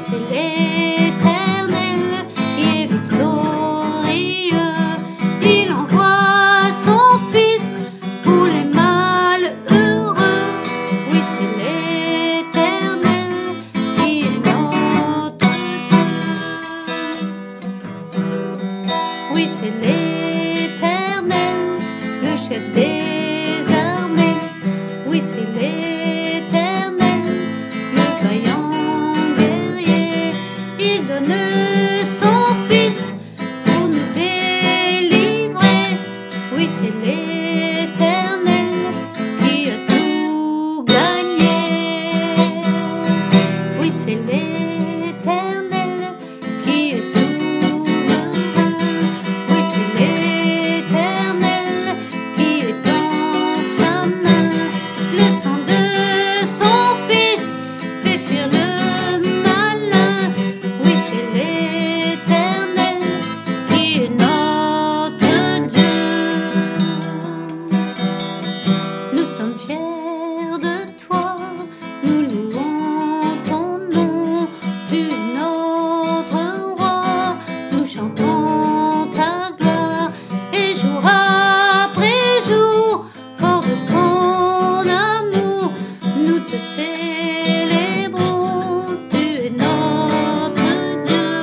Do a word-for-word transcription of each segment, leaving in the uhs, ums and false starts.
c'est l'Éternel qui est victorieux. Il envoie son Fils pour les malheureux. Oui, c'est l'Éternel qui est notre Dieu. Oui, c'est l'Éternel, le chef des armées. Oui, c'est l'Éternel, le vaillant guerrier. Il donne son Fils pour nous délivrer. Oui, c'est l'Éternel qui a tout gagné. Oui, c'est l'Éternel qui est souverain. Oui, c'est l'Éternel qui est dans sa main. Le sang de son Fils fait fuir le malin. Oui, c'est l'Éternel qui est notre Dieu. Nous sommes fiers de toi, nous louons ton nom. Tu es notre roi, nous chantons ta gloire. Et jour après jour, fort de ton amour, nous te célébrons. Tu es notre Dieu.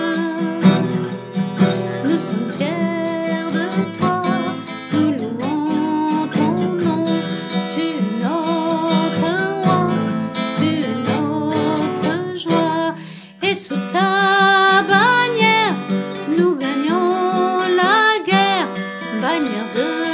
Nous sommes fiers de toi, nous louons ton nom. Tu es notre roi, tu es notre joie. Et sous ta bannière, nous gagnons la guerre, bannière de